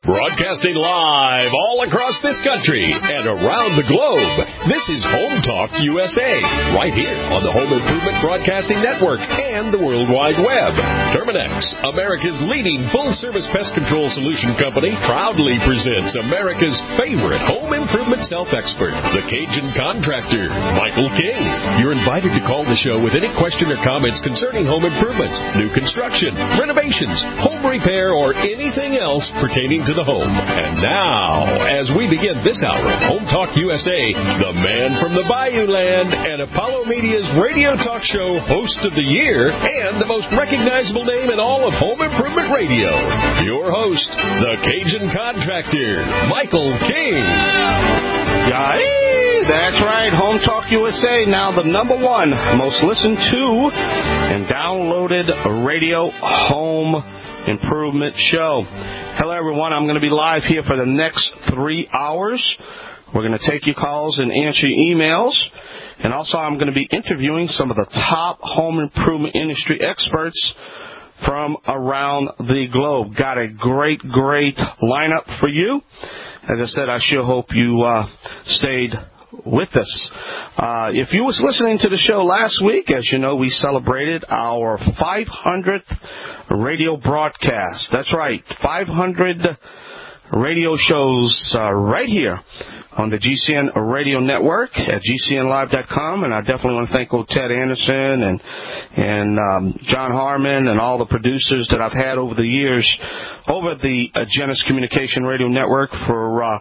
Broadcasting live all across this country and around the globe. This is Home Talk USA, right here on the Home Improvement Broadcasting Network and the World Wide Web. Terminex, America's leading full-service pest control solution company, proudly presents America's favorite home improvement self-expert, the Cajun Contractor, Michael King. You're invited to call the show with any question or comments concerning home improvements, new construction, renovations, home repair, or anything else pertaining to the home. And now, as we begin this hour of Home Talk USA, the man from the Bayou Land and Apollo Media's radio talk show host of the year and the most recognizable name in all of home improvement radio, your host, the Cajun Contractor, Michael King. That's right, Home Talk USA, now the number one most listened to and downloaded radio home improvement show. Hello, everyone. I'm going to be live here for the next 3 hours. We're going to take your calls and answer your emails. And also, I'm going to be interviewing some of the top home improvement industry experts from around the globe. Got a great lineup for you. As I said, I sure hope you stayed with us. If you was listening to the show last week, as you know, we celebrated our 500th radio broadcast. That's right, 500 radio shows right here on the GCN Radio Network at GCNlive.com. And I definitely want to thank old Ted Anderson and John Harmon and all the producers that I've had over the years over the Genesis Communication Radio Network for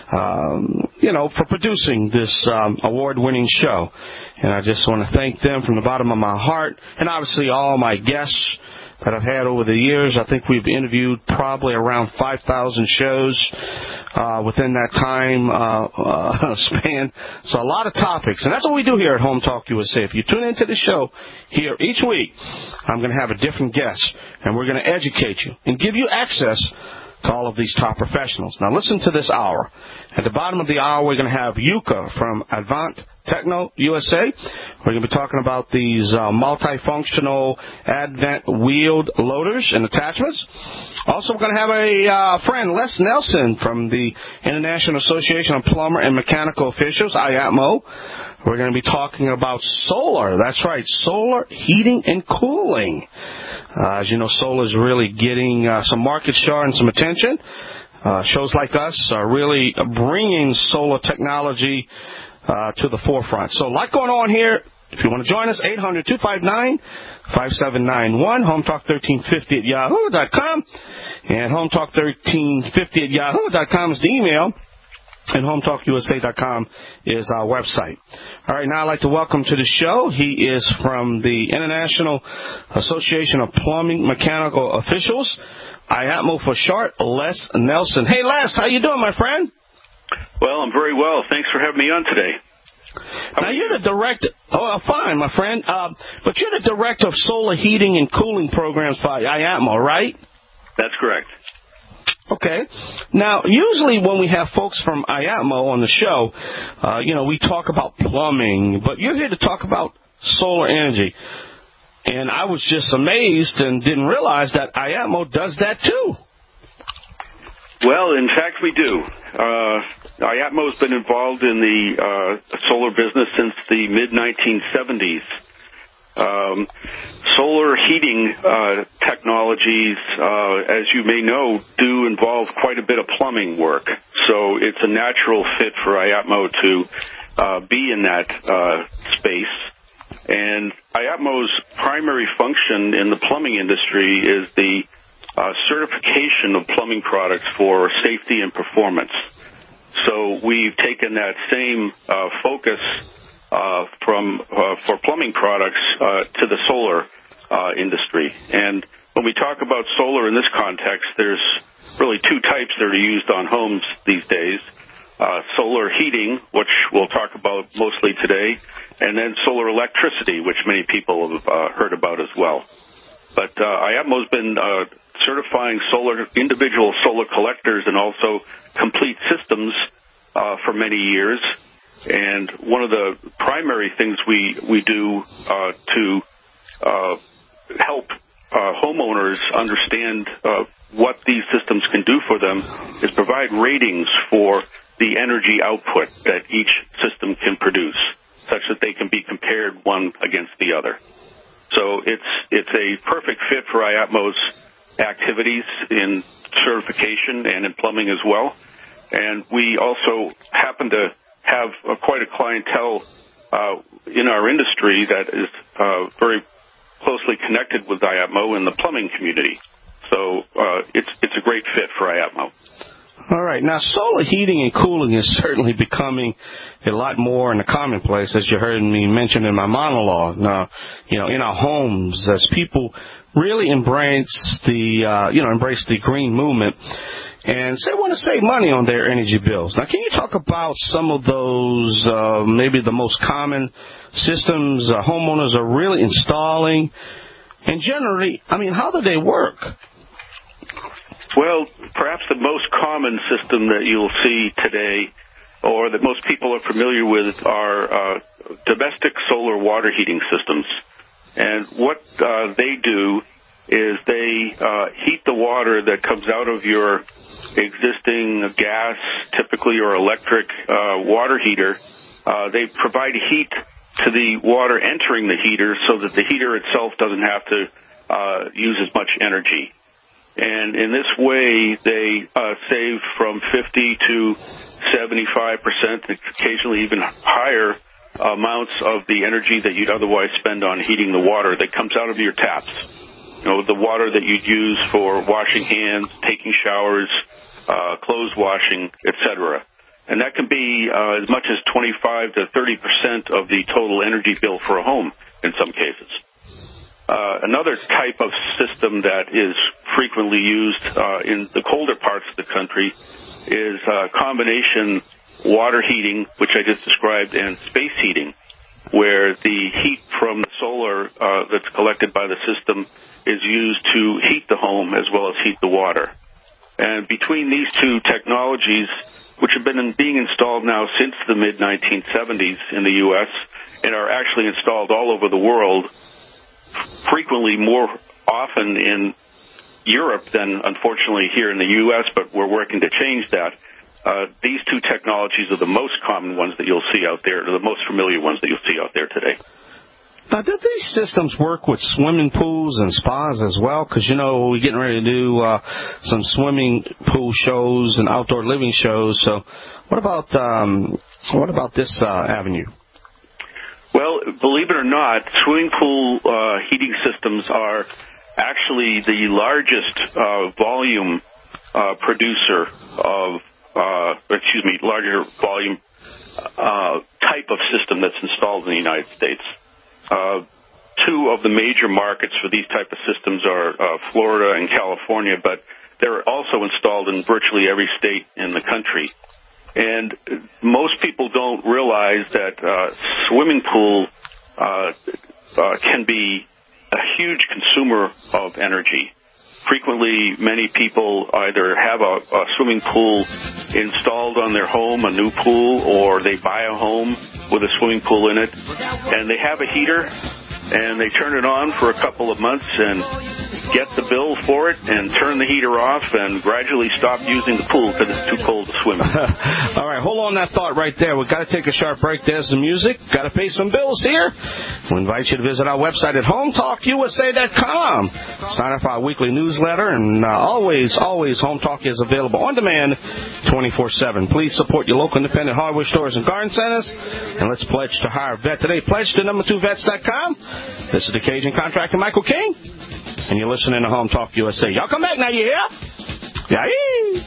producing this award-winning show. And I just want to thank them from the bottom of my heart. And obviously all my guests that I've had over the years. I think we've interviewed probably around 5,000 shows within that time span. So a lot of topics. And that's what we do here at Home Talk USA. If you tune into the show here each week, I'm going to have a different guest, and we're going to educate you and give you access to all of these top professionals. Now listen to this hour. At the bottom of the hour, we're going to have Yuka from Advant Techno USA. We're going to be talking about these multifunctional Advent wheeled loaders and attachments. Also, we're going to have a friend, Les Nelson, from the International Association of Plumber and Mechanical Officials, IATMO. We're going to be talking about solar. That's right, solar heating and cooling. As you know, solar is really getting some market share and some attention. Shows like us are really bringing solar technology to the forefront. So a lot going on here. If you want to join us, 800-259-5791, HomeTalk1350 at yahoo.com, and HomeTalk1350 at yahoo.com is the email, and HomeTalkUSA.com is our website. All right, now I'd like to welcome to the show. He is from the International Association of Plumbing Mechanical Officials, IATMO for short, Les Nelson. Hey, Les, how you doing, my friend? Well, I'm very well. Thanks for having me on today. Now, you're the director. Oh, fine, my friend. But you're the director of solar heating and cooling programs for IATMO, right? That's correct. Okay. Now, usually when we have folks from IATMO on the show, we talk about plumbing, but you're here to talk about solar energy. And I was just amazed and didn't realize that IATMO does that too. Well, in fact, we do. IATMO has been involved in the solar business since the mid-1970s. Solar heating technologies, as you may know, do involve quite a bit of plumbing work. So it's a natural fit for IATMO to be in that space. And IATMO's primary function in the plumbing industry is the certification of plumbing products for safety and performance. So we've taken that same focus for plumbing products to the solar industry. And when we talk about solar in this context, there's really two types that are used on homes these days. Solar heating, which we'll talk about mostly today, and then solar electricity, which many people have heard about as well. But IATMO's been certifying individual solar collectors and also complete systems for many years. And one of the primary things we do to help homeowners understand what these systems can do for them is provide ratings for the energy output that each system can produce, such that they can be compared one against the other. So it's a perfect fit for IAPMO's activities in certification and in plumbing as well. And we also happen to have quite a clientele in our industry that is very closely connected with IAPMO in the plumbing community. So it's a great fit for IAPMO. All right. Now, solar heating and cooling is certainly becoming a lot more in the commonplace, as you heard me mention in my monologue. Now, in our homes, as people really embrace the green movement, and they want to save money on their energy bills. Now, can you talk about some of those, maybe the most common systems homeowners are really installing? And generally, how do they work? Well, perhaps the most common system that you'll see today, or that most people are familiar with, are domestic solar water heating systems. And what they do is they heat the water that comes out of your existing gas, typically, or electric water heater. They provide heat to the water entering the heater so that the heater itself doesn't have to use as much energy. And in this way, they save from 50 to 75%, occasionally even higher amounts of the energy that you'd otherwise spend on heating the water that comes out of your taps. The water that you'd use for washing hands, taking showers, clothes washing, etc. And that can be as much as 25 to 30% of the total energy bill for a home in some cases. Another type of system that is frequently used in the colder parts of the country is combination water heating, which I just described, and space heating, where the heat from the solar that's collected by the system is used to heat the home as well as heat the water. And between these two technologies, which have been being installed now since the mid-1970s in the U.S. and are actually installed all over the world, frequently more often in Europe than, unfortunately, here in the U.S., but we're working to change that. These two technologies are the most common ones that you'll see out there, the most familiar ones that you'll see out there today. Now, do these systems work with swimming pools and spas as well? Because, we're getting ready to do some swimming pool shows and outdoor living shows. So what about this avenue? Well, believe it or not, swimming pool heating systems are actually the largest volume producer of, larger volume type of system that's installed in the United States. Two of the major markets for these type of systems are Florida and California, but they're also installed in virtually every state in the country. And most people don't realize that swimming pool can be a huge consumer of energy. Frequently, many people either have a swimming pool installed on their home, a new pool, or they buy a home with a swimming pool in it, and they have a heater, and they turn it on for a couple of months and get the bill for it and turn the heater off and gradually stop using the pool because it's too cold to swim in. All right, hold on that thought right there. We've got to take a sharp break. There's the music. Got to pay some bills here. We invite you to visit our website at HomeTalkUSA.com. Sign up for our weekly newsletter, and always, Home Talk is available on demand 24/7. Please support your local independent hardware stores and garden centers, and let's pledge to hire a vet today. Pledge to number2vets.com. This is the Cajun contractor, Michael King. And you're listening to Home Talk USA. Y'all come back now, you hear? Yeah.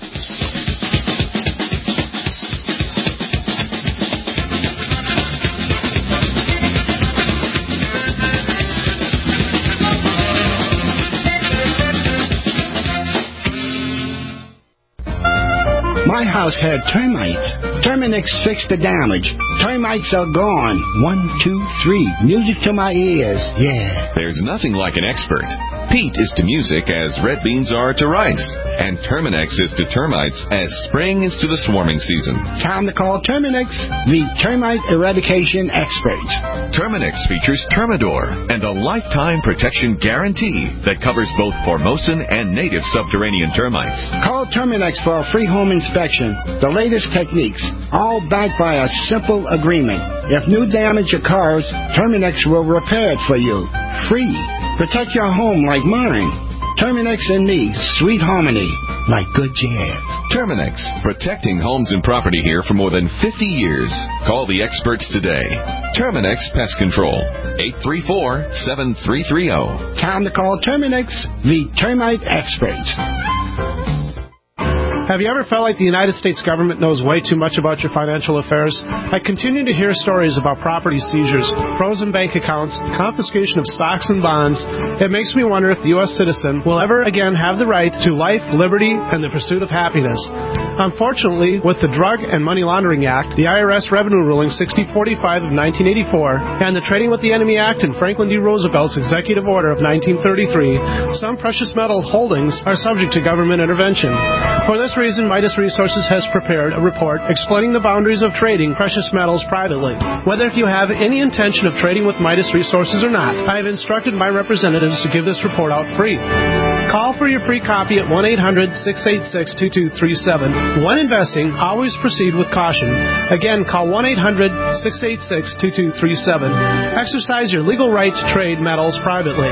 My house had termites. Terminix fixed the damage. Termites are gone. 1, 2, 3. Music to my ears. Yeah. There's nothing like an expert. Peat is to music as red beans are to rice, and Terminex is to termites as spring is to the swarming season. Time to call Terminex, the termite eradication experts. Terminex features Termidor and a lifetime protection guarantee that covers both Formosan and native subterranean termites. Call Terminex for a free home inspection. The latest techniques, all backed by a simple agreement. If new damage occurs, Terminex will repair it for you. Free. Protect your home like mine. Terminex and me, sweet harmony, like good jazz. Terminex, protecting homes and property here for more than 50 years. Call the experts today. Terminex Pest Control, 834-7330. Time to call Terminex, the termite experts. Have you ever felt like the United States government knows way too much about your financial affairs? I continue to hear stories about property seizures, frozen bank accounts, confiscation of stocks and bonds. It makes me wonder if the U.S. citizen will ever again have the right to life, liberty, and the pursuit of happiness. Unfortunately, with the Drug and Money Laundering Act, the IRS Revenue Ruling 6045 of 1984, and the Trading with the Enemy Act and Franklin D. Roosevelt's Executive Order of 1933, some precious metal holdings are subject to government intervention. For this reason, Midas Resources has prepared a report explaining the boundaries of trading precious metals privately. Whether if you have any intention of trading with Midas Resources or not, I have instructed my representatives to give this report out free. Call for your free copy at 1-800-686-2237. When investing, always proceed with caution. Again, call 1-800-686-2237. Exercise your legal right to trade metals privately.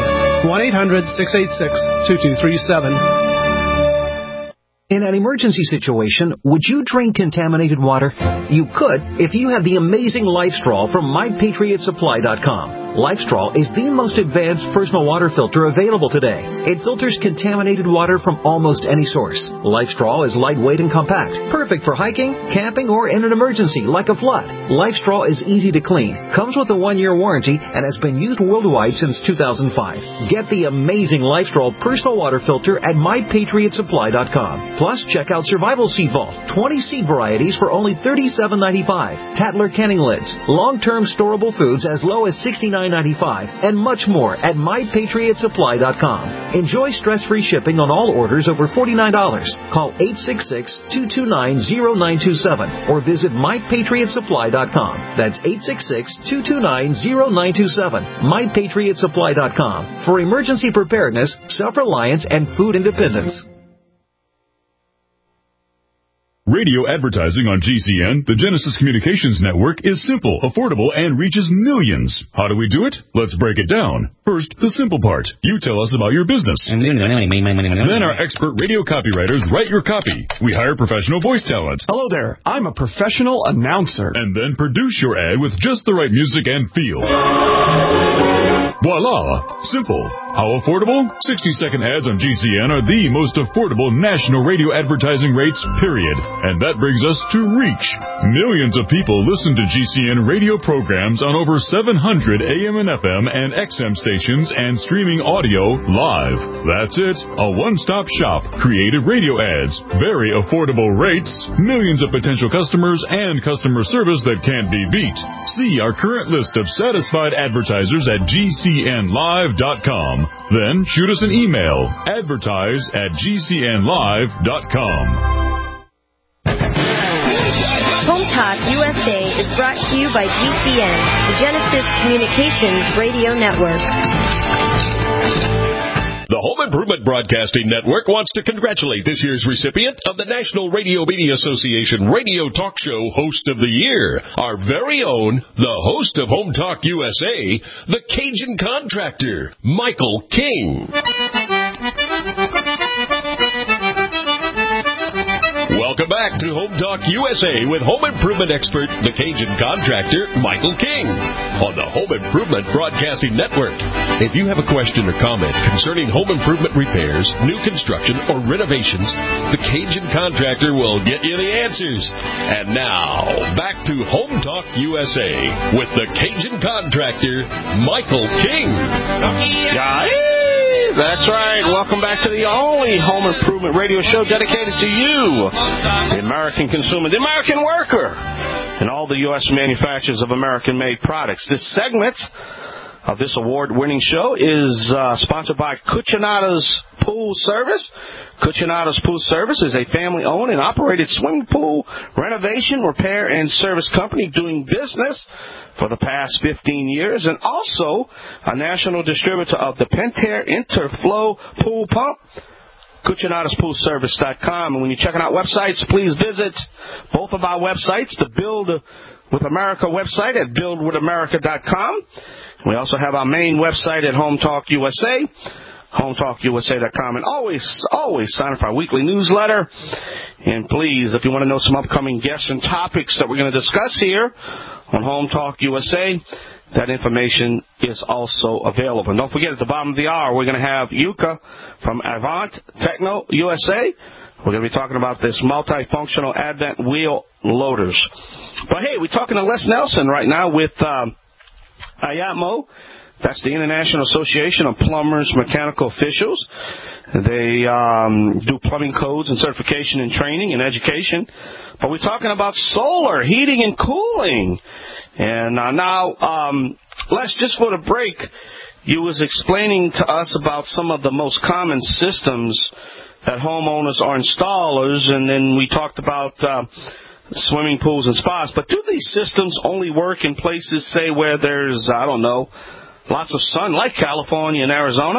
1-800-686-2237. In an emergency situation, would you drink contaminated water? You could if you had the amazing LifeStraw from MyPatriotSupply.com. LifeStraw is the most advanced personal water filter available today. It filters contaminated water from almost any source. LifeStraw is lightweight and compact, perfect for hiking, camping, or in an emergency like a flood. LifeStraw is easy to clean, comes with a 1-year warranty, and has been used worldwide since 2005. Get the amazing LifeStraw personal water filter at MyPatriotSupply.com. Plus, check out Survival Seed Vault, 20 seed varieties for only $37.95, Tatler canning lids, long-term storable foods as low as $69.95, and much more at MyPatriotSupply.com. Enjoy stress-free shipping on all orders over $49. Call 866-229-0927 or visit MyPatriotSupply.com. That's 866-229-0927. MyPatriotSupply.com for emergency preparedness, self-reliance, and food independence. Radio advertising on GCN, the Genesis Communications Network, is simple, affordable, and reaches millions. How do we do it? Let's break it down. First, the simple part. You tell us about your business. Then our expert radio copywriters write your copy. We hire professional voice talent. Hello there. I'm a professional announcer. And then produce your ad with just the right music and feel. Voila! Simple. How affordable? 60-second ads on GCN are the most affordable national radio advertising rates, period. And that brings us to reach. Millions of people listen to GCN radio programs on over 700 AM and FM and XM stations and streaming audio live. That's it. A one-stop shop. Creative radio ads. Very affordable rates. Millions of potential customers and customer service that can't be beat. See our current list of satisfied advertisers at GCNlive.com. Then shoot us an email. advertise@GCNlive.com. Home Talk USA is brought to you by GCN, the Genesis Communications Radio Network. The Home Improvement Broadcasting Network wants to congratulate this year's recipient of the National Radio Media Association Radio Talk Show Host of the Year, our very own, the host of Home Talk USA, the Cajun Contractor, Michael King. Welcome back to Home Talk USA with home improvement expert, the Cajun Contractor, Michael King, on the Home Improvement Broadcasting Network. If you have a question or comment concerning home improvement repairs, new construction, or renovations, the Cajun Contractor will get you the answers. And now, back to Home Talk USA with the Cajun Contractor, Michael King. That's right. Welcome back to the only home improvement radio show dedicated to you, the American consumer, the American worker, and all the U.S. manufacturers of American-made products. This segment of this award-winning show is sponsored by Cucinado's Pool Service. Cucinado's Pool Service is a family-owned and operated swimming pool renovation, repair, and service company doing business for the past 15 years, and also a national distributor of the Pentair Interflow Pool Pump. CucinadosPoolService.com. And when you're checking out websites, please visit both of our websites, the Build with America website at BuildWithAmerica.com. We also have our main website at Home Talk USA, HomeTalkUSA.com. And always sign up for our weekly newsletter. And please, if you want to know some upcoming guests and topics that we're going to discuss here on Home Talk USA, that information is also available. And don't forget, at the bottom of the hour, we're going to have Yuka from Avant Techno USA. We're going to be talking about this multifunctional Advent wheel loaders. But, hey, we're talking to Les Nelson right now with IAPMO. That's the International Association of Plumbers Mechanical Officials. They do plumbing codes and certification and training and education. But we're talking about solar, heating, and cooling. And now, Les, just for the break, you was explaining to us about some of the most common systems that homeowners are installers, and then we talked about swimming pools and spas. But do these systems only work in places, say, where there's, I don't know, lots of sun, like California and Arizona?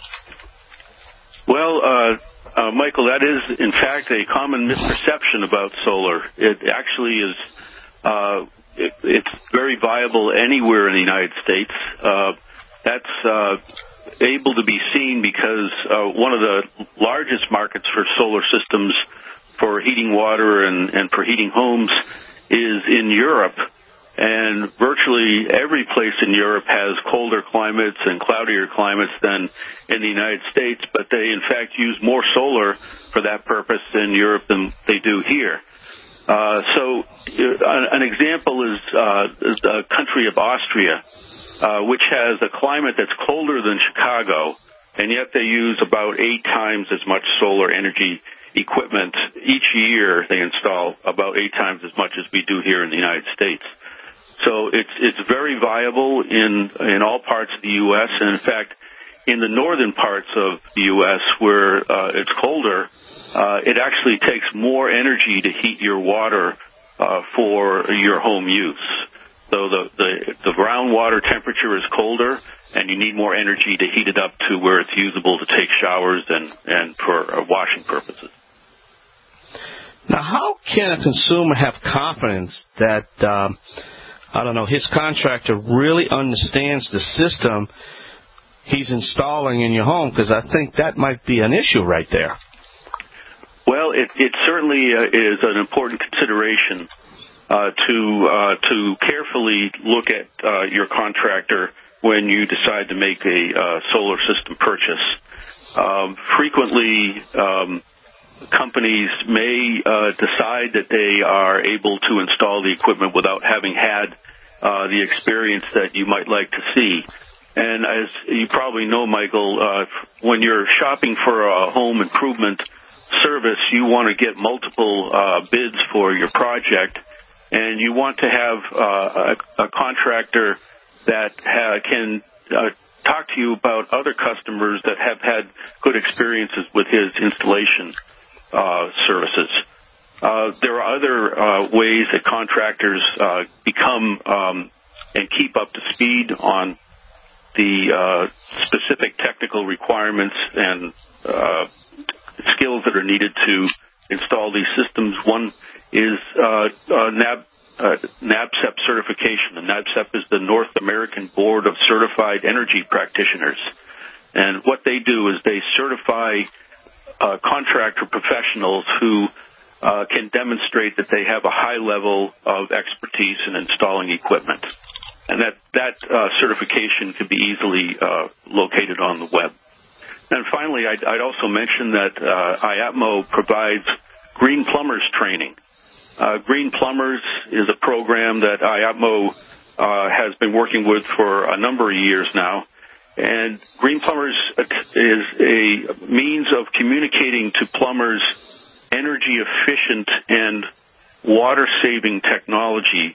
Well, Michael, that is, in fact, a common misperception about solar. It actually is it's very viable anywhere in the United States. That's able to be seen because one of the largest markets for solar systems for heating water and for heating homes is in Europe. And virtually every place in Europe has colder climates and cloudier climates than in the United States, but they, in fact, use more solar for that purpose in Europe than they do here. So an example is the country of Austria, which has a climate that's colder than Chicago, and yet they use about 8 times as much solar energy equipment each year. They install about 8 times as much as we do here in the United States. So it's very viable in all parts of the U.S., and in fact, in the northern parts of the U.S. where it's colder, it actually takes more energy to heat your water for your home use. So the groundwater temperature is colder, and you need more energy to heat it up to where it's usable to take showers and for washing purposes. Now, how can a consumer have confidence that his contractor really understands the system he's installing in your home? Because I think that might be an issue right there. Well, it certainly is an important consideration to carefully look at your contractor when you decide to make a solar system purchase. Frequently, companies may decide that they are able to install the equipment without having had the experience that you might like to see. And as you probably know, Michael, when you're shopping for a home improvement service, you want to get multiple bids for your project, and you want to have a contractor that can talk to you about other customers that have had good experiences with his installation services. There are other ways that contractors become and keep up to speed on the specific technical requirements and skills that are needed to install these systems. One is NABCEP certification. The NABCEP is the North American Board of Certified Energy Practitioners. And what they do is they certify contractor professionals who can demonstrate that they have a high level of expertise in installing equipment. And that certification can be easily located on the web. And finally, I'd also mention that IAPMO provides Green Plumbers training. Green Plumbers is a program that IAPMO has been working with for a number of years now. And Green Plumbers is a means of communicating to plumbers energy-efficient and water-saving technology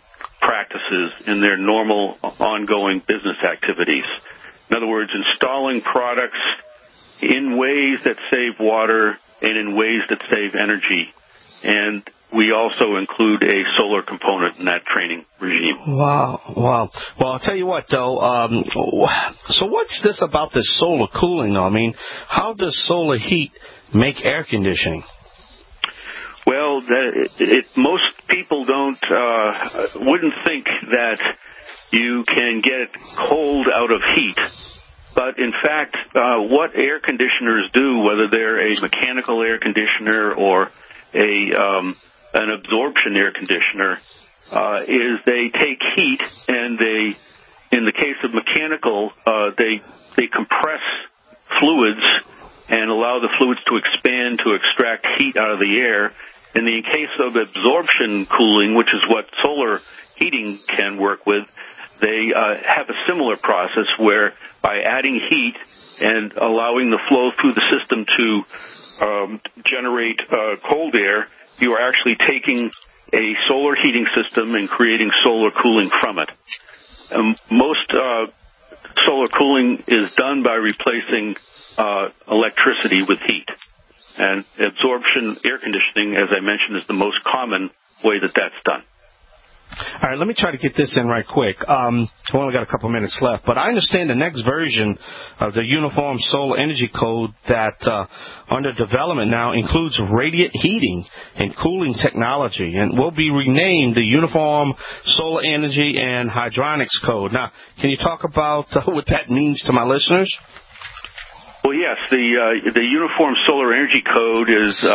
practices in their normal, ongoing business activities. In other words, installing products in ways that save water and in ways that save energy. And we also include a solar component in that training regime. Wow. Well, I'll tell you what, though. So what's this about this solar cooling, though? I mean, how does solar heat make air conditioning? Well, most people wouldn't think that you can get cold out of heat. But in fact, what air conditioners do, whether they're a mechanical air conditioner or an absorption air conditioner, is they take heat and in the case of mechanical, they compress fluids and allow the fluids to expand to extract heat out of the air. In the case of absorption cooling, which is what solar heating can work with, they have a similar process where by adding heat and allowing the flow through the system to generate cold air, you are actually taking a solar heating system and creating solar cooling from it. Most solar cooling is done by replacing electricity with heat. And absorption air conditioning, as I mentioned, is the most common way that that's done. All right, let me try to get this in right quick. We've only got a couple minutes left, but I understand the next version of the Uniform Solar Energy Code that under development now includes radiant heating and cooling technology, and will be renamed the Uniform Solar Energy and Hydronics Code. Now, can you talk about what that means to my listeners? Well, yes, the Uniform Solar Energy Code is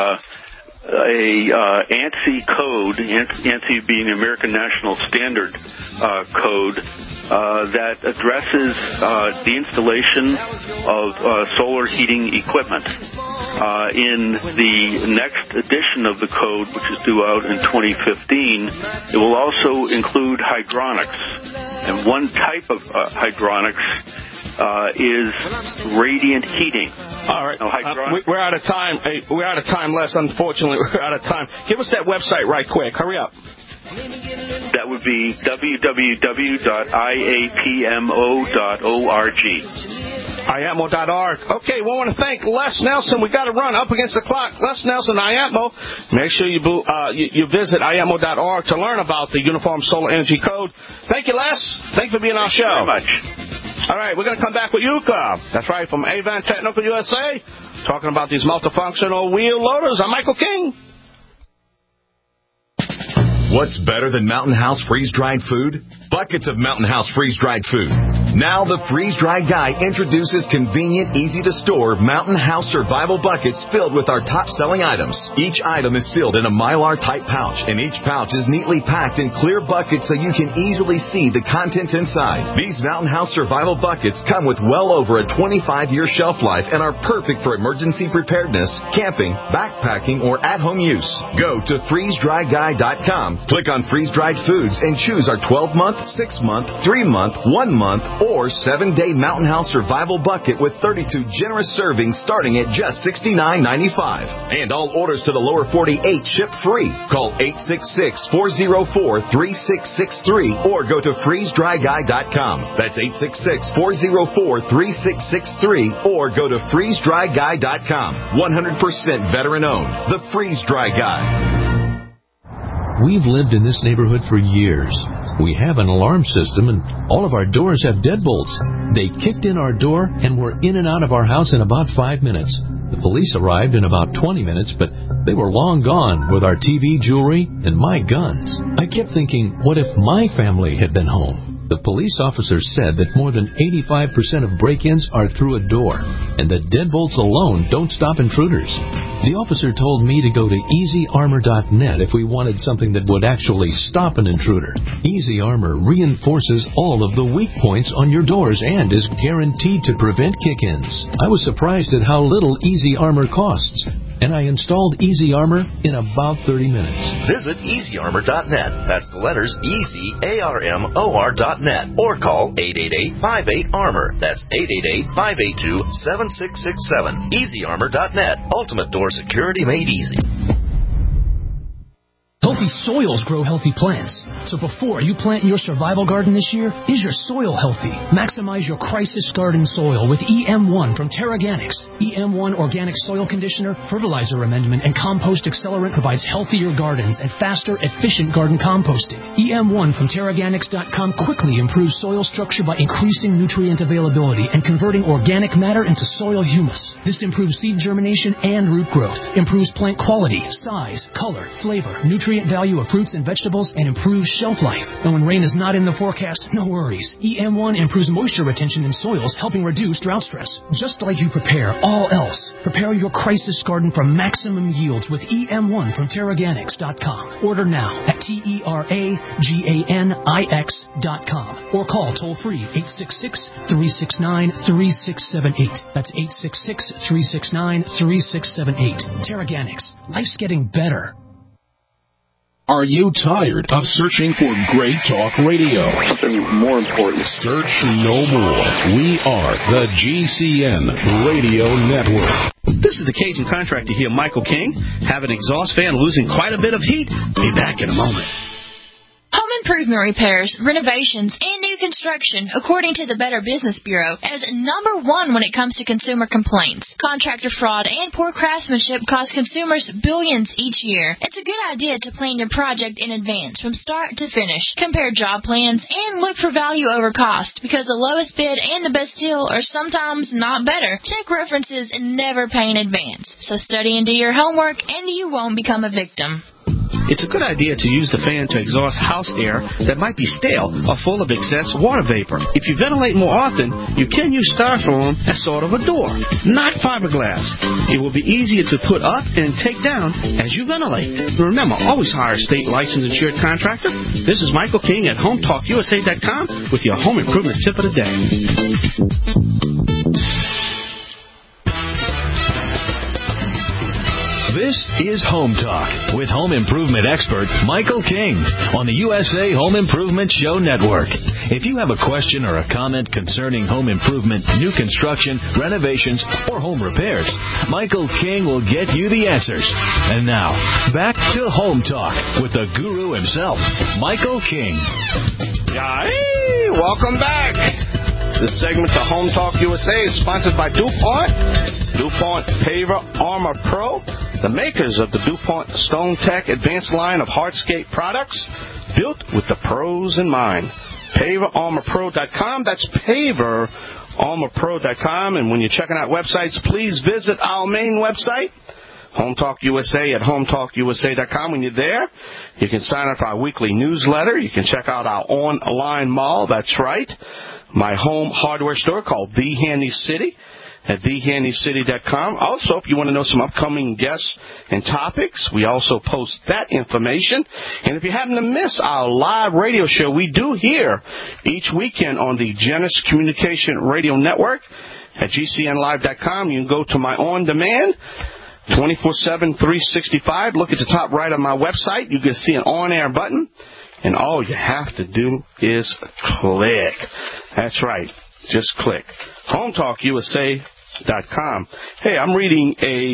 a ANSI code, ANSI being the American National Standard code, that addresses the installation of solar heating equipment. In the next edition of the code, which is due out in 2015, it will also include hydronics. And one type of hydronics is radiant heating. All right. We're out of time. We're out of time, Les. Unfortunately, we're out of time. Give us that website right quick. Hurry up. That would be www.iapmo.org. IAPMO.org. Okay, we want to thank Les Nelson. We got to run up against the clock. Les Nelson, IAPMO. Make sure you visit IAPMO.org to learn about the Uniform Solar Energy Code. Thank you, Les. Thanks for being on our show. Thank you very much. All right, we're going to come back with Yuka. That's right, from Avon Technical USA, talking about these multifunctional wheel loaders. I'm Michael King. What's better than Mountain House freeze-dried food? Buckets of Mountain House freeze-dried food. Now the freeze-dried guy introduces convenient, easy-to-store Mountain House survival buckets filled with our top-selling items. Each item is sealed in a Mylar-type pouch, and each pouch is neatly packed in clear buckets so you can easily see the contents inside. These Mountain House survival buckets come with well over a 25-year shelf life and are perfect for emergency preparedness, camping, backpacking, or at-home use. Go to freezedryguy.com. Click on freeze-dried foods and choose our 12-month, 6-month, 3-month, 1-month, or 7-day Mountain House survival bucket with 32 generous servings starting at just $69.95. And all orders to the lower 48 ship free. Call 866-404-3663 or go to freezedryguy.com. That's 866-404-3663 or go to freezedryguy.com. 100% veteran-owned. The Freeze-Dry Guy. We've lived in this neighborhood for years. We have an alarm system, and all of our doors have deadbolts. They kicked in our door and were in and out of our house in about 5 minutes. The police arrived in about 20 minutes, but they were long gone with our TV, jewelry, and my guns. I kept thinking, what if my family had been home? The police officer said that more than 85% of break-ins are through a door, and that deadbolts alone don't stop intruders. The officer told me to go to EasyArmor.net if we wanted something that would actually stop an intruder. Easy Armor reinforces all of the weak points on your doors and is guaranteed to prevent kick-ins. I was surprised at how little Easy Armor costs, and I installed Easy Armor in about 30 minutes. Visit EasyArmor.net. That's the letters EasyArmor.net. Or call 888-58-ARMOR. That's 888-582-7667. EasyArmor.net. Ultimate door security made easy. Healthy soils grow healthy plants. So before you plant your survival garden this year, is your soil healthy? Maximize your crisis garden soil with EM1 from Terraganics. EM1 Organic Soil Conditioner, Fertilizer Amendment, and Compost Accelerant provides healthier gardens and faster, efficient garden composting. EM1 from Terraganics.com quickly improves soil structure by increasing nutrient availability and converting organic matter into soil humus. This improves seed germination and root growth, improves plant quality, size, color, flavor, nutrient value of fruits and vegetables, and improves shelf life. And when rain is not in the forecast, no worries. EM1 improves moisture retention in soils, helping reduce drought stress. Just like you prepare all else, prepare your crisis garden for maximum yields with EM1 from Terraganics.com. Order now at TERAGANIX.com or call toll-free 866-369-3678. That's 866-369-3678. Terraganics. Life's getting better. Are you tired of searching for great talk radio? Something more important. Search no more. We are the GCN Radio Network. This is the Cajun contractor here, Michael King. Have an exhaust fan losing quite a bit of heat? Be back in a moment. Home improvement repairs, renovations, and new construction, according to the Better Business Bureau, as number one when it comes to consumer complaints. Contractor fraud and poor craftsmanship cost consumers billions each year. It's a good idea to plan your project in advance from start to finish. Compare job plans and look for value over cost, because the lowest bid and the best deal are sometimes not better. Check references and never pay in advance. So study and do your homework, and you won't become a victim. It's a good idea to use the fan to exhaust house air that might be stale or full of excess water vapor. If you ventilate more often, you can use styrofoam as sort of a door, not fiberglass. It will be easier to put up and take down as you ventilate. Remember, always hire a state licensed insured contractor. This is Michael King at HomeTalkUSA.com with your home improvement tip of the day. This is Home Talk with home improvement expert Michael King on the USA Home Improvement Show Network. If you have a question or a comment concerning home improvement, new construction, renovations, or home repairs, Michael King will get you the answers. And now, back to Home Talk with the guru himself, Michael King. Hey, welcome back. This segment of Home Talk USA is sponsored by DuPont. DuPont Paver Armor Pro, the makers of the DuPont Stone Tech Advanced line of hardscape products, built with the pros in mind. PaverArmorPro.com. That's PaverArmorPro.com. And when you're checking out websites, please visit our main website, Home Talk USA at HomeTalkUSA.com. When you're there, you can sign up for our weekly newsletter. You can check out our online mall. That's right. My home hardware store called The Handy City at TheHandyCity.com. Also, if you want to know some upcoming guests and topics, we also post that information. And if you happen to miss our live radio show we do here each weekend on the Genesis Communication Radio Network at GCNlive.com, you can go to my on-demand 24/7, 365. Look at the top right of my website. You can see an on-air button. And all you have to do is click. That's right. Just click. HomeTalkUSA.com. Hey, I'm reading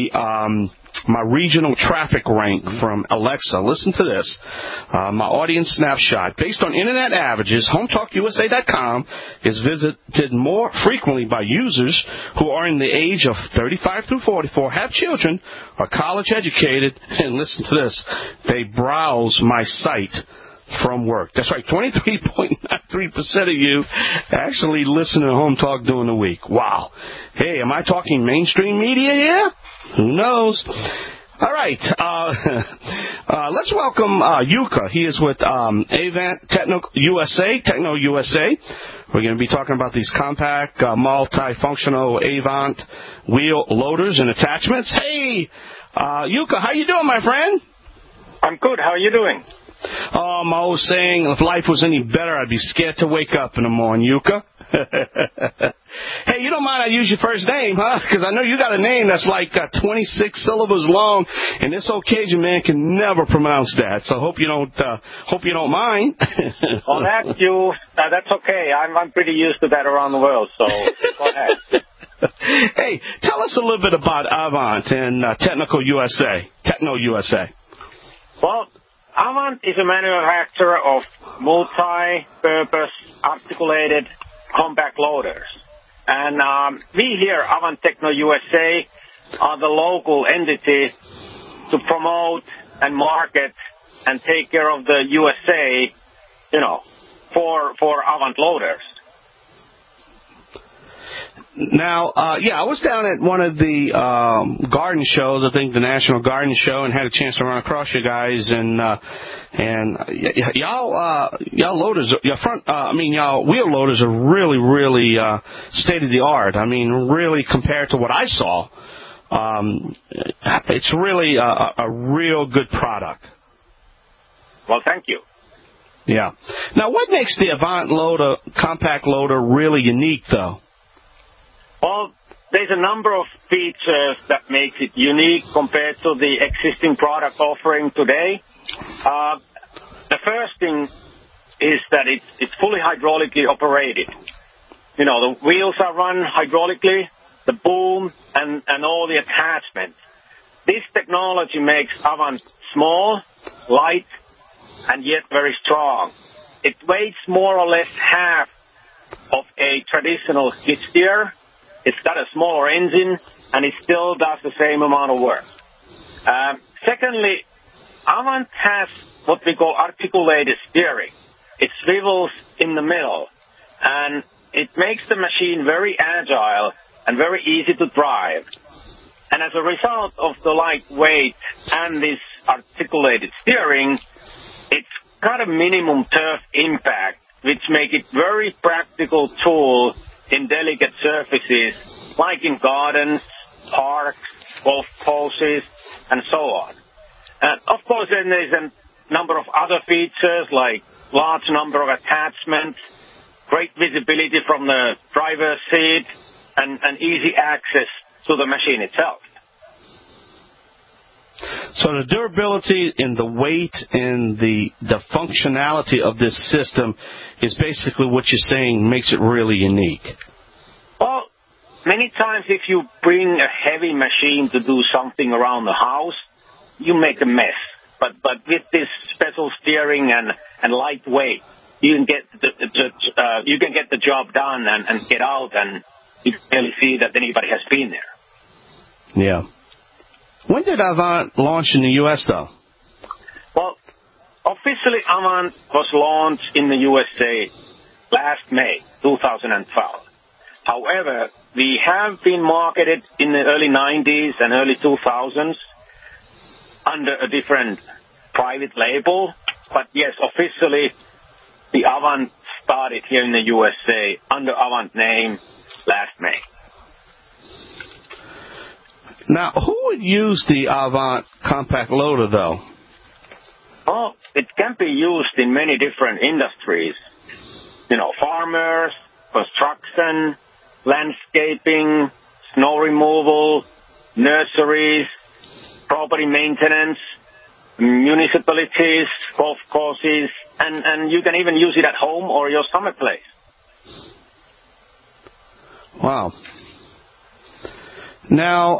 my regional traffic rank from Alexa. Listen to this. My audience snapshot. Based on Internet averages, HomeTalkUSA.com is visited more frequently by users who are in the age of 35 through 44, have children, are college educated, and listen to this. They browse my site from work. That's right, 23.93% of you actually listen to Home Talk during the week. Wow. Hey, am I talking mainstream media here? Who knows? All right. Let's welcome Yuka. He is with Avant Techno USA. We're going to be talking about these compact, multifunctional Avant wheel loaders and attachments. Hey, Yuka, how you doing, my friend? I'm good. How are you doing? I'm always saying if life was any better, I'd be scared to wake up in the morning, Yuka. Hey, you don't mind I use your first name, huh? Because I know you got a name that's like 26 syllables long, and this old Cajun man can never pronounce that. So hope you don't mind. Oh, that's okay. I'm pretty used to that around the world. So go ahead. Hey, tell us a little bit about Avant and Techno USA. Well, Avant is a manufacturer of multi-purpose articulated compact loaders. And we here, Avant Techno USA, are the local entity to promote and market and take care of the USA, for Avant loaders. Now, I was down at one of the garden shows, I think the National Garden Show, and had a chance to run across you guys. And y'all loaders, y'all wheel loaders are really, really state of the art. I mean, really compared to what I saw, it's really a real good product. Well, thank you. Yeah. Now, what makes the Avant loader, compact loader, really unique, though? Well, there's a number of features that makes it unique compared to the existing product offering today. The first thing is that it's fully hydraulically operated. The wheels are run hydraulically, the boom, and all the attachments. This technology makes Avant small, light, and yet very strong. It weighs more or less half of a traditional skid steer. It's got a smaller engine, and it still does the same amount of work. Secondly, Avant has what we call articulated steering. It swivels in the middle, and it makes the machine very agile and very easy to drive. And as a result of the lightweight and this articulated steering, it's got a minimum turf impact, which make it very practical tool in delicate surfaces, like in gardens, parks, golf courses, and so on. Of course, then there's a number of other features, like large number of attachments, great visibility from the driver's seat, and easy access to the machine itself. So the durability and the weight and the functionality of this system is basically what you're saying makes it really unique. Well, many times if you bring a heavy machine to do something around the house, you make a mess. But with this special steering and lightweight, you can get the job done and get out, and you can barely see that anybody has been there. Yeah. When did Avant launch in the U.S., though? Well, officially Avant was launched in the USA last May 2012. However, we have been marketed in the early 90s and early 2000s under a different private label. But yes, officially, the Avant started here in the USA under Avant name last May. Now, who would use the Avant compact loader, though? Well, it can be used in many different industries. Farmers, construction, landscaping, snow removal, nurseries, property maintenance, municipalities, golf courses, and you can even use it at home or your summer place. Wow. Now,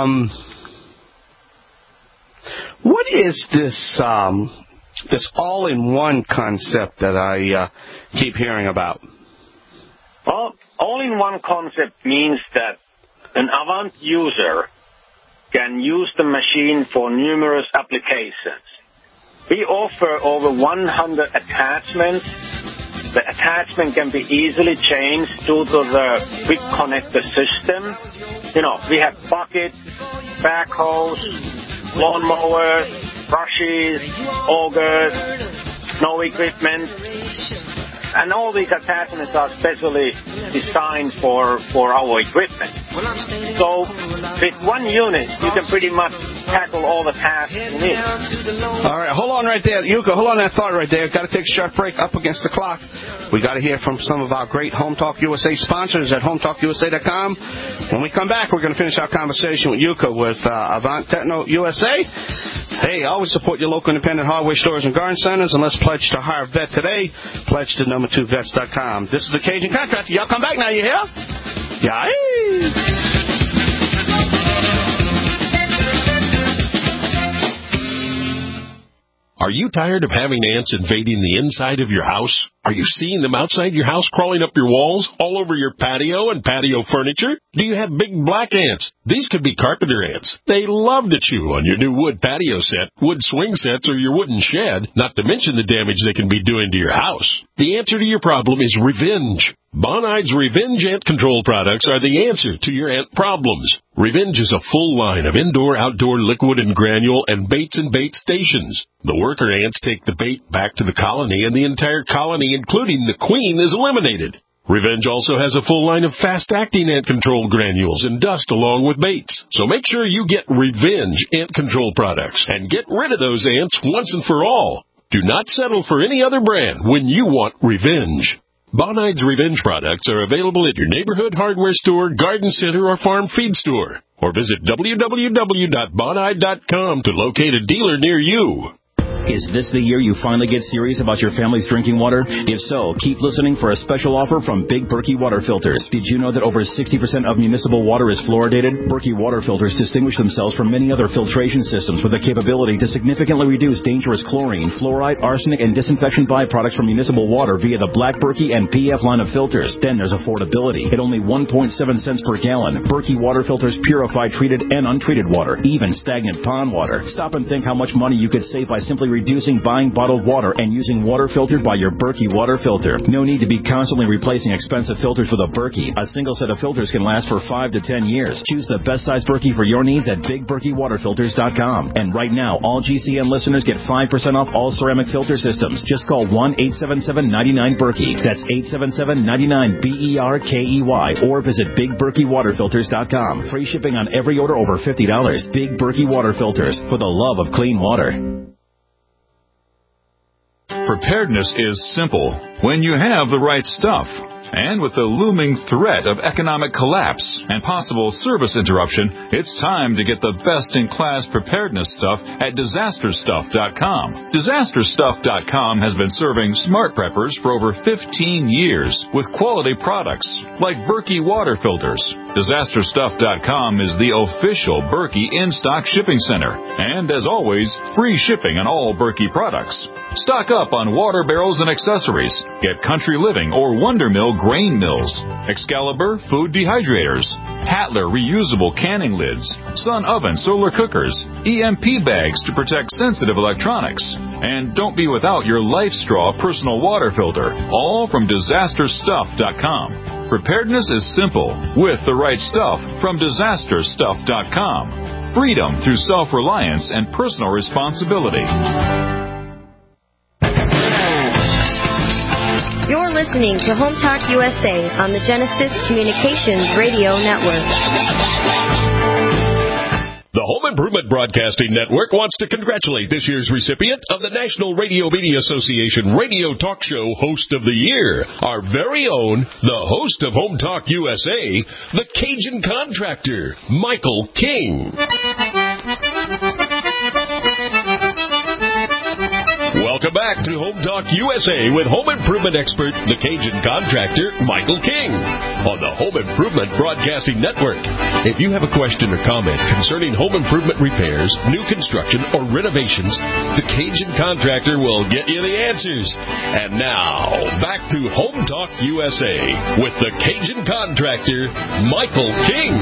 what is this all-in-one concept that I keep hearing about? Well, all-in-one concept means that an Avant user can use the machine for numerous applications. We offer over 100 attachments. The attachment can be easily changed due to the quick connector system. We have buckets, backhoes, lawnmowers, brushes, augers, snow equipment, and all these attachments are specially designed for our equipment. So with one unit, you can pretty much tackle all the tasks you need. All right, hold on right there. Yuka, hold on that thought right there. Got to take a short break up against the clock. We got to hear from some of our great Home Talk USA sponsors at HomeTalkUSA.com. When we come back, we're going to finish our conversation with Yuka with Avant Techno USA. Hey, always support your local independent hardware stores and garden centers, and let's pledge to hire a vet today. Pledge to number2vets.com. This is the Cajun Contractor. Y'all come back now, you hear? Yeah. Are you tired of having ants invading the inside of your house? Are you seeing them outside your house crawling up your walls, all over your patio and patio furniture? Do you have big black ants? These could be carpenter ants. They love to chew on your new wood patio set, wood swing sets, or your wooden shed, not to mention the damage they can be doing to your house. The answer to your problem is Revenge. Bonide's Revenge Ant Control products are the answer to your ant problems. Revenge is a full line of indoor, outdoor, liquid and granule and baits and bait stations. The worker ants take the bait back to the colony, and the entire colony, including the queen, is eliminated. Revenge also has a full line of fast-acting ant control granules and dust along with baits. So make sure you get Revenge Ant Control products and get rid of those ants once and for all. Do not settle for any other brand when you want Revenge. Bonide's Revenge products are available at your neighborhood hardware store, garden center, or farm feed store. Or visit www.bonide.com to locate a dealer near you. Is this the year you finally get serious about your family's drinking water? If so, keep listening for a special offer from Big Berkey Water Filters. Did you know that over 60% of municipal water is fluoridated? Berkey Water Filters distinguish themselves from many other filtration systems with the capability to significantly reduce dangerous chlorine, fluoride, arsenic, and disinfection byproducts from municipal water via the Black Berkey and PF line of filters. Then there's affordability. At only 1.7 cents per gallon, Berkey Water Filters purify treated and untreated water, even stagnant pond water. Stop and think how much money you could save by simply reducing buying bottled water and using water filtered by your Berkey water filter. No need to be constantly replacing expensive filters with a Berkey. A single set of filters can last for 5 to 10 years. Choose the best size Berkey for your needs at BigBerkeyWaterFilters.com. And right now, all GCN listeners get 5% off all ceramic filter systems. Just call 1-877-99-BERKEY. That's 877-99-BERKEY. Or visit BigBerkeyWaterFilters.com. Free shipping on every order over $50. Big Berkey Water Filters, for the love of clean water. Preparedness is simple when you have the right stuff. And with the looming threat of economic collapse and possible service interruption, it's time to get the best-in-class preparedness stuff at DisasterStuff.com. DisasterStuff.com has been serving smart preppers for over 15 years with quality products like Berkey water filters. DisasterStuff.com is the official Berkey in-stock shipping center. And as always, free shipping on all Berkey products. Stock up on water barrels and accessories. Get Country Living or Wonder Mill grain mills, Excalibur food dehydrators, Hatler reusable canning lids, Sun Oven solar cookers, EMP bags to protect sensitive electronics. And don't be without your LifeStraw personal water filter, all from DisasterStuff.com. Preparedness is simple with the right stuff from DisasterStuff.com. Freedom through self-reliance and personal responsibility. You're listening to Home Talk USA on the Genesis Communications Radio Network. The Home Improvement Broadcasting Network wants to congratulate this year's recipient of the National Radio Media Association Radio Talk Show Host of the Year, our very own, the host of Home Talk USA, the Cajun Contractor, Michael King. Welcome back to Home Talk USA with home improvement expert, the Cajun Contractor, Michael King, on the Home Improvement Broadcasting Network. If you have a question or comment concerning home improvement repairs, new construction, or renovations, the Cajun Contractor will get you the answers. And now, back to Home Talk USA with the Cajun Contractor, Michael King.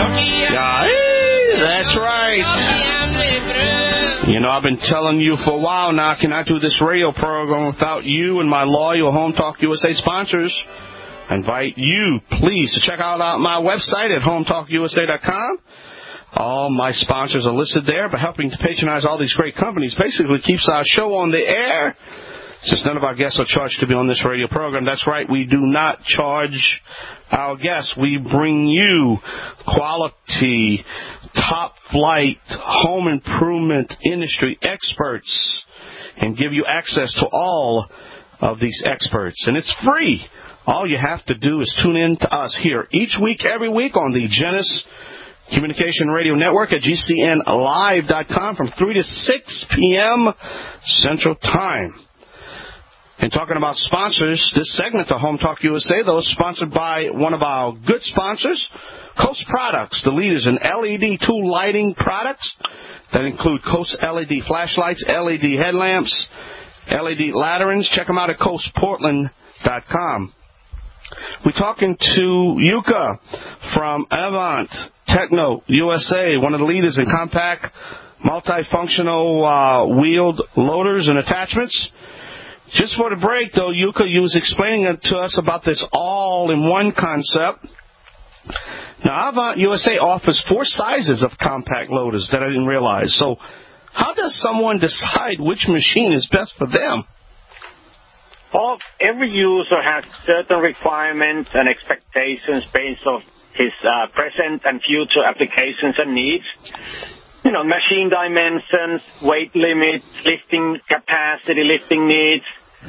That's right. You know, I've been telling you for a while now, I cannot do this radio program without you and my loyal Home Talk USA sponsors. I invite you, please, to check out my website at HomeTalkUSA.com. All my sponsors are listed there, but helping to patronize all these great companies basically keeps our show on the air. Since none of our guests are charged to be on this radio program, that's right, we do not charge our guests. We bring you quality, top-flight home improvement industry experts and give you access to all of these experts. And it's free. All you have to do is tune in to us here each week, every week on the Genesis Communication Radio Network at GCNlive.com from 3 to 6 p.m. Central Time. And talking about sponsors, this segment of Home Talk USA, though, is sponsored by one of our good sponsors, Coast Products, the leaders in LED tool lighting products. that include Coast LED flashlights, LED headlamps, LED lanterns. Check them out at coastportland.com. We're talking to Yuka from Avant Techno USA, one of the leaders in compact, multifunctional wheeled loaders and attachments. Just for the break, though, Yuka, you was explaining to us about this all-in-one concept. Now, Avant USA offers 4 sizes of compact loaders that I didn't realize. So how does someone decide which machine is best for them? Well, every user has certain requirements and expectations based on his present and future applications and needs. You know, machine dimensions, weight limits, lifting capacity, lifting needs,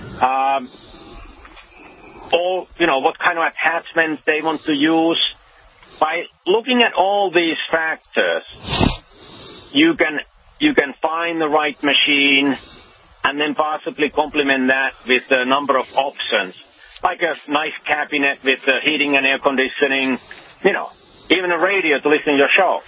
what kind of attachments they want to use. By looking at all these factors, you can find the right machine and then possibly complement that with a number of options, like a nice cabinet with heating and air conditioning, even a radio to listen to your show.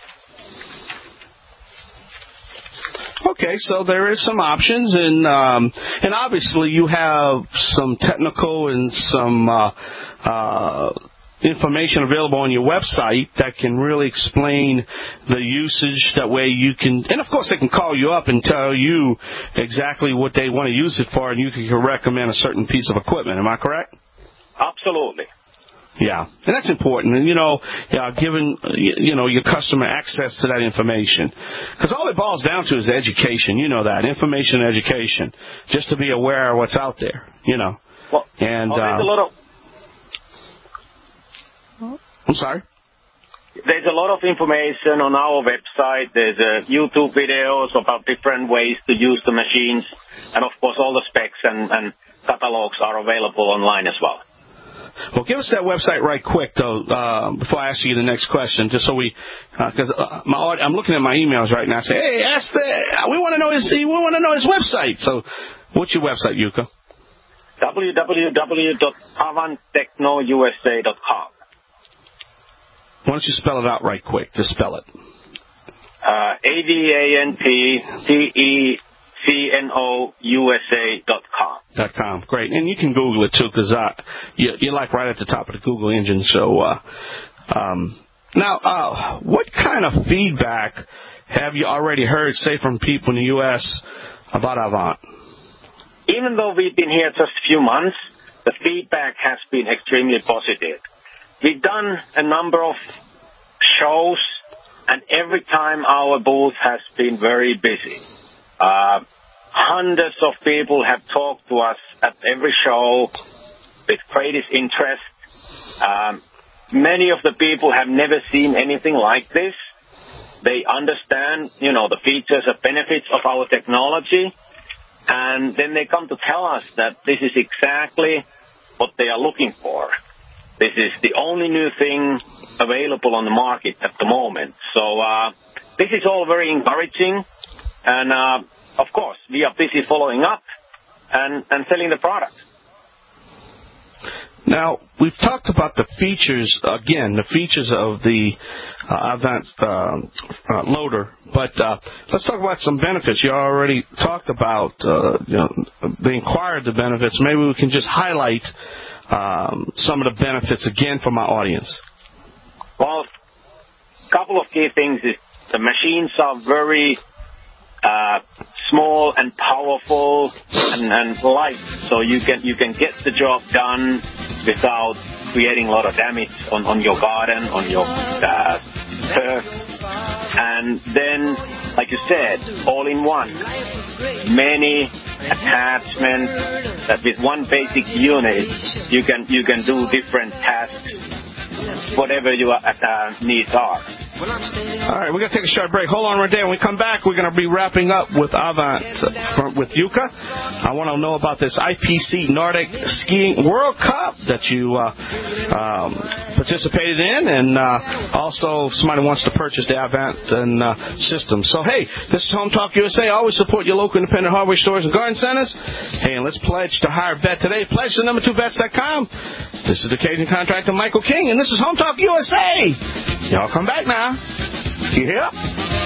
Okay, so there is some options, and obviously you have some technical and some information available on your website that can really explain the usage. That way you can, and of course they can call you up and tell you exactly what they want to use it for, and you can recommend a certain piece of equipment. Am I correct? Absolutely. Yeah, and that's important, and giving your customer access to that information, because all it boils down to is education. You know that, information and education, just to be aware of what's out there. Well, and there's a lot of. I'm sorry. There's a lot of information on our website. There's YouTube videos about different ways to use the machines, and of course all the specs and catalogs are available online as well. Well, give us that website right quick, though, before I ask you the next question, just so because I'm looking at my emails right now. I say, hey, we want to know his website. So, what's your website, Yuka? www.avanttechnousa.com. Why don't you spell it out right quick? Just spell it. AVANTTECHNOUSA.com. Great. And you can Google it, too, because you're like right at the top of the Google engine. So, now, what kind of feedback have you already heard, say, from people in the U.S. about Avant? Even though we've been here just a few months, the feedback has been extremely positive. We've done a number of shows, and every time our booth has been very busy. Hundreds of people have talked to us at every show with greatest interest. Many of the people have never seen anything like this. They understand, the features and benefits of our technology, and then they come to tell us that this is exactly what they are looking for. This is the only new thing available on the market at the moment. So this is all very encouraging, and of course, we are busy following up and selling the product. Now, we've talked about the features, again, the features of the Avant loader, but let's talk about some benefits. You already talked about the inquired the benefits. Maybe we can just highlight some of the benefits again for my audience. Well, a couple of key things is the machines are very small and powerful and light, so you can get the job done without creating a lot of damage on your garden, on your turf. And then, like you said, all in one. Many attachments that with one basic unit you can do different tasks, whatever your needs are. All right, we're going to take a short break. Hold on right there. When we come back, we're going to be wrapping up with Avant, with Yuka. I want to know about this IPC Nordic Skiing World Cup that you participated in, and also somebody wants to purchase the Avant system. So, hey, this is Home Talk USA. Always support your local independent hardware stores and garden centers. Hey, and let's pledge to hire a vet today. Pledge to number2vets.com. This is the Cajun contractor Michael King, and this is Home Talk USA. Y'all come back now. You hear?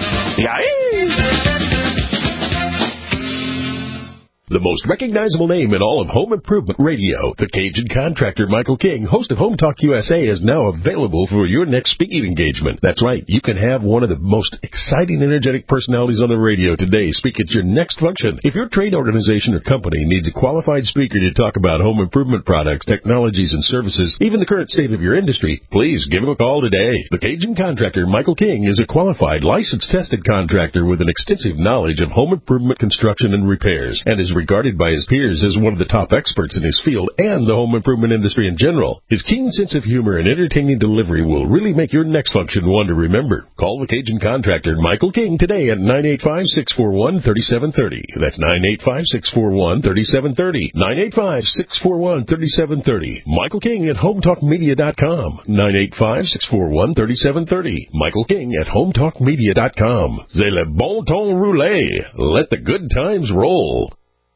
The most recognizable name in all of home improvement radio, the Cajun Contractor Michael King, host of Home Talk USA, is now available for your next speaking engagement. That's right, you can have one of the most exciting, energetic personalities on the radio today speak at your next function. If your trade organization or company needs a qualified speaker to talk about home improvement products, technologies, and services, even the current state of your industry, please give him a call today. The Cajun Contractor Michael King is a qualified, licensed, tested contractor with an extensive knowledge of home improvement construction and repairs, and is regarded by his peers as one of the top experts in his field and the home improvement industry in general. His keen sense of humor and entertaining delivery will really make your next function one to remember. Call the Cajun Contractor Michael King today at 985-641-3730. That's 985-641-3730. 985-641-3730. Michael King at HomeTalkMedia.com. 985-641-3730. Michael King at HomeTalkMedia.com. C'est le bon ton roulé. Let the good times roll.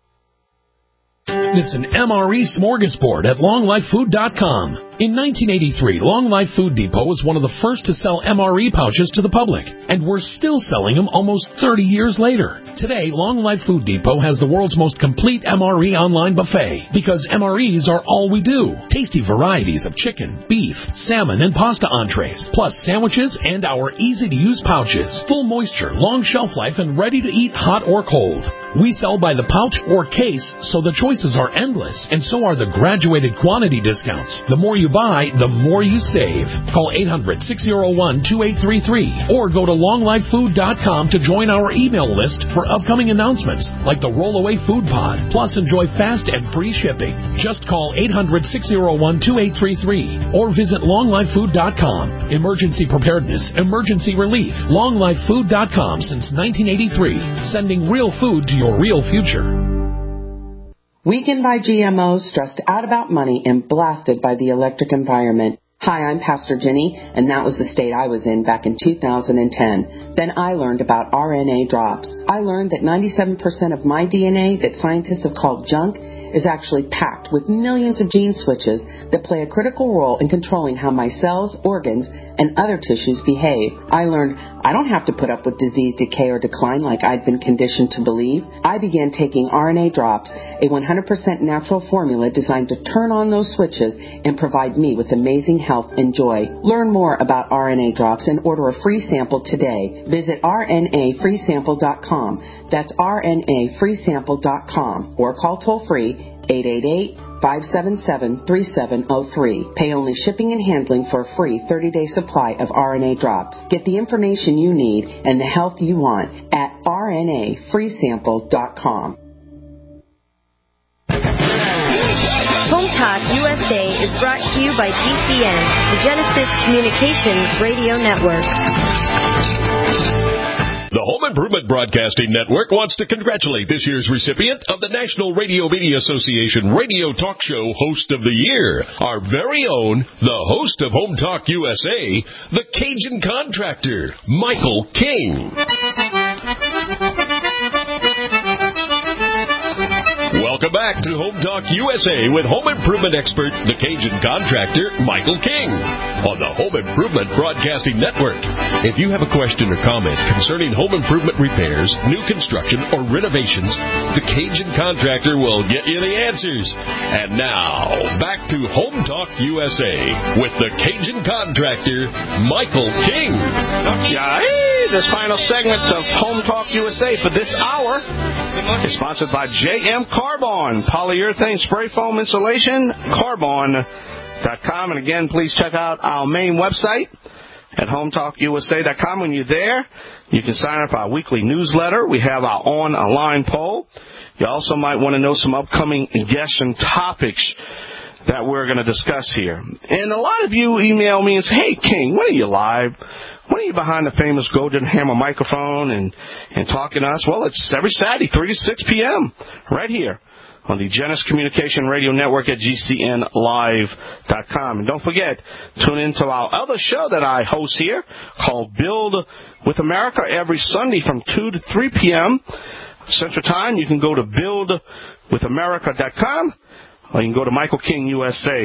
It's an MRE smorgasbord at LongLifeFood.com. In 1983, Long Life Food Depot was one of the first to sell MRE pouches to the public, and we're still selling them almost 30 years later. Today, Long Life Food Depot has the world's most complete MRE online buffet, because MREs are all we do. Tasty varieties of chicken, beef, salmon, and pasta entrees, plus sandwiches and our easy-to-use pouches. Full moisture, long shelf life, and ready to eat hot or cold. We sell by the pouch or case, so the choices are endless, and so are the graduated quantity discounts. The more you buy, the more you save. Call 800-601-2833 or go to longlifefood.com to join our email list for upcoming announcements like the Rollaway Food Pod. Plus, enjoy fast and free shipping. Just call 800-601-2833 or visit longlifefood.com. Emergency preparedness, emergency relief. Longlifefood.com since 1983, sending real food to your real future. Weakened by GMOs, stressed out about money, and blasted by the electric environment. Hi, I'm Pastor Jenny, and that was the state I was in back in 2010. Then I learned about RNA drops. I learned that 97% of my DNA that scientists have called junk is actually packed with millions of gene switches that play a critical role in controlling how my cells, organs, and other tissues behave. I learned I don't have to put up with disease, decay, or decline like I'd been conditioned to believe. I began taking RNA drops, a 100% natural formula designed to turn on those switches and provide me with amazing health and joy. Learn more about RNA drops and order a free sample today. Visit rnafreesample.com. That's rnafreesample.com or call toll-free 888-577-3703. Pay only shipping and handling for a free 30-day supply of RNA drops. Get the information you need and the health you want at rnafreesample.com. Home Talk USA is brought to you by GCN, the Genesis Communications Radio Network. The Home Improvement Broadcasting Network wants to congratulate this year's recipient of the National Radio Media Association Radio Talk Show Host of the Year, our very own, the host of Home Talk USA, the Cajun Contractor, Michael King. Welcome back to Home Talk USA with home improvement expert, the Cajun Contractor, Michael King, on the Home Improvement Broadcasting Network. If you have a question or comment concerning home improvement repairs, new construction, or renovations, the Cajun Contractor will get you the answers. And now, back to Home Talk USA with the Cajun Contractor, Michael King. Okay, this final segment of Home Talk USA for this hour is sponsored by JM Carbon, polyurethane spray foam insulation, carbon.com. And again, please check out our main website at HomeTalkUSA.com. When you're there, you can sign up for our weekly newsletter. We have our online poll. You also might want to know some upcoming guests and topics that we're going to discuss here. And a lot of you email me and say, hey, King, when are you live? When are you behind the famous Golden Hammer microphone and talking to us? Well, it's every Saturday, 3 to 6 p.m., right here on the Genesis Communication Radio Network at GCNlive.com. And don't forget, tune in to our other show that I host here called Build with America every Sunday from 2 to 3 p.m. Central Time. You can go to buildwithamerica.com or you can go to michaelkingusa.com.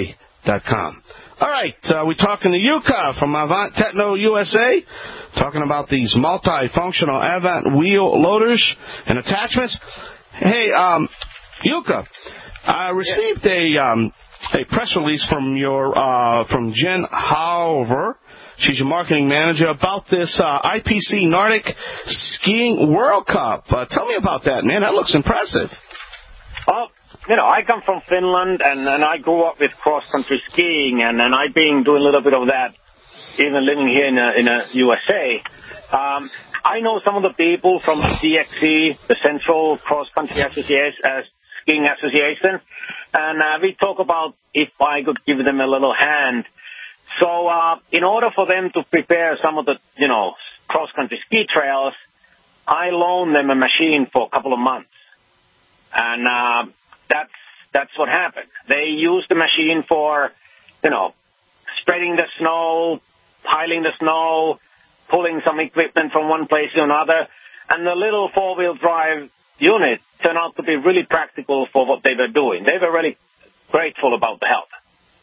AvantTechnoUSA.com. All right, we're talking to Yuka from Avant Techno USA, talking about these multifunctional Avant wheel loaders and attachments. Hey, Yuka, I received a press release from from Jen Halver. She's your marketing manager about this IPC Nordic Skiing World Cup. Tell me about that, man. That looks impressive. Well, I come from Finland, and I grew up with cross-country skiing, and I've been doing a little bit of that, even living here in USA. I know some of the people from CXC, the Central Cross-Country Skiing Association, and we talk about if I could give them a little hand. So in order for them to prepare some of the, cross-country ski trails, I loaned them a machine for a couple of months. And that's what happened. They used the machine for, spreading the snow, piling the snow, pulling some equipment from one place to another. And the little four-wheel drive unit turned out to be really practical for what they were doing. They were really grateful about the help.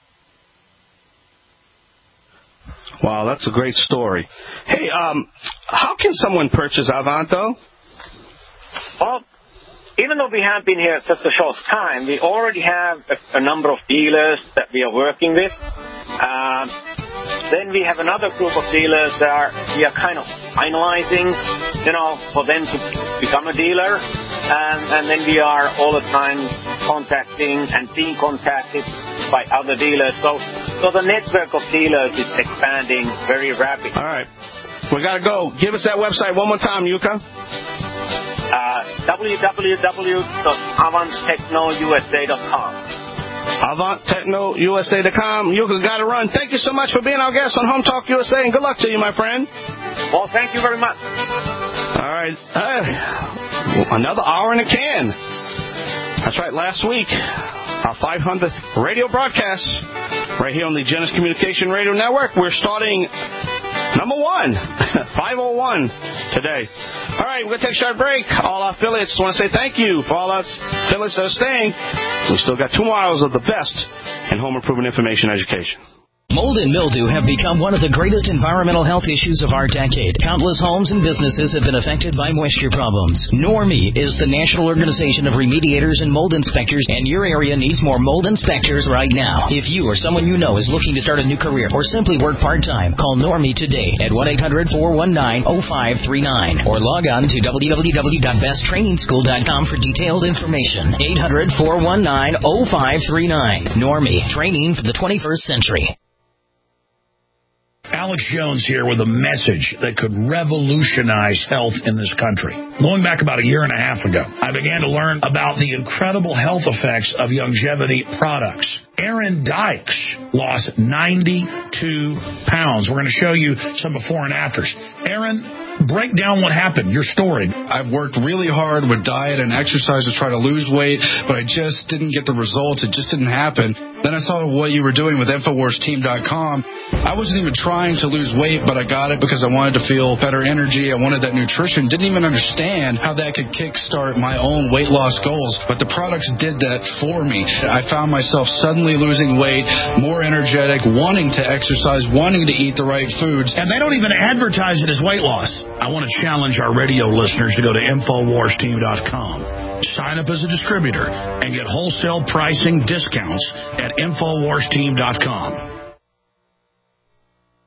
Wow, that's a great story. Hey, how can someone purchase Avanto? Well, even though we have been here just a short time, we already have a number of dealers that we are working with. Then we have another group of dealers that we are kind of finalizing, for them to become a dealer. And then we are all the time contacting and being contacted by other dealers. So the network of dealers is expanding very rapidly. All right. We got to go. Give us that website one more time, Yuka. www.avanttechnousa.com. AvantTechnoUSA.com. Yuka, got to run. Thank you so much for being our guest on Home Talk USA, and good luck to you, my friend. Well, thank you very much. All right. Another hour in the can. That's right. Last week, our 500th radio broadcast right here on the Genesis Communication Radio Network. We're starting number 1, 501 today. All right, we're going to take a short break. All our affiliates want to say thank you for all our affiliates that are staying. We still got 2 more hours of the best in home improvement information education. Mold and mildew have become one of the greatest environmental health issues of our decade. Countless homes and businesses have been affected by moisture problems. NORMI is the National Organization of Remediators and Mold Inspectors, and your area needs more mold inspectors right now. If you or someone you know is looking to start a new career or simply work part-time, call NORMI today at 1-800-419-0539 or log on to www.besttrainingschool.com for detailed information. 800-419-0539. NORMI, training for the 21st century. Alex Jones here with a message that could revolutionize health in this country. Going back about a year and a half ago, I began to learn about the incredible health effects of longevity products. Aaron Dykes lost 92 pounds. We're going to show you some before and afters. Aaron, break down what happened, your story. I've worked really hard with diet and exercise to try to lose weight, but I just didn't get the results. It just didn't happen. Then I saw what you were doing with InfoWarsTeam.com. I wasn't even trying to lose weight, but I got it because I wanted to feel better energy. I wanted that nutrition. Didn't even understand how that could kickstart my own weight loss goals, but the products did that for me. I found myself suddenly losing weight, more energetic, wanting to exercise, wanting to eat the right foods. And they don't even advertise it as weight loss. I want to challenge our radio listeners to go to InfoWarsTeam.com. Sign up as a distributor and get wholesale pricing discounts at InfoWarsTeam.com.